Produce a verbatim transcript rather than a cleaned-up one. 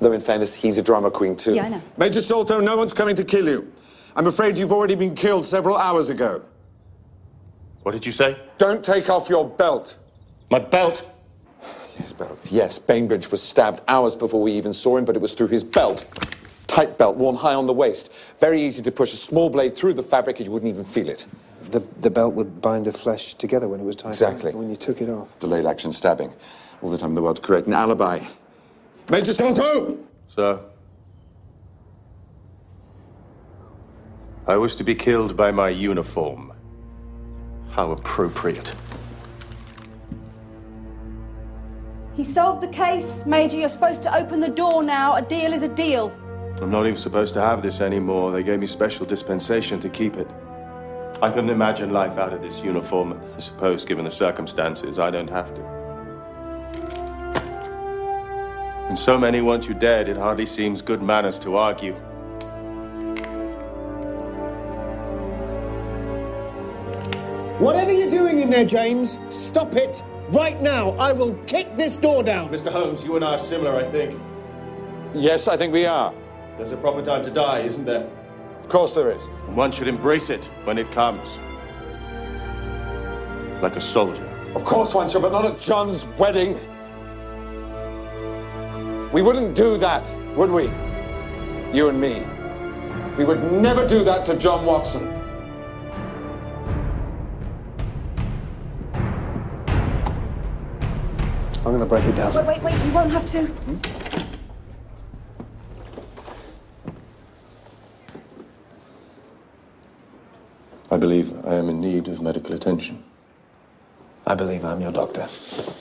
Though, in fairness, he's a drama queen, too. Yeah, I know. Major Sholto, no one's coming to kill you. I'm afraid you've already been killed several hours ago. What did you say? Don't take off your belt. My belt? His belt. Yes, Bainbridge was stabbed hours before we even saw him, but it was through his belt. Tight belt, worn high on the waist. Very easy to push a small blade through the fabric and you wouldn't even feel it. The, the belt would bind the flesh together when it was tied. Exactly. When you took it off. Delayed action stabbing. All the time in the world to create an alibi. Major Sholto! Sir? I was to be killed by my uniform. How appropriate. He solved the case. Major, you're supposed to open the door now. A deal is a deal. I'm not even supposed to have this anymore. They gave me special dispensation to keep it. I couldn't imagine life out of this uniform. I suppose, given the circumstances, I don't have to. And so many want you dead, it hardly seems good manners to argue. Whatever you're doing in there, James, stop it right now. I will kick this door down. Mister Holmes, you and I are similar, I think. Yes, I think we are. There's a proper time to die, isn't there? Of course there is. And one should embrace it when it comes. Like a soldier. Of course one should, but not at John's wedding. We wouldn't do that, would we? You and me. We would never do that to John Watson. I'm going to break it down. Wait, wait, wait. You won't have to. I believe I am in need of medical attention. I believe I'm your doctor.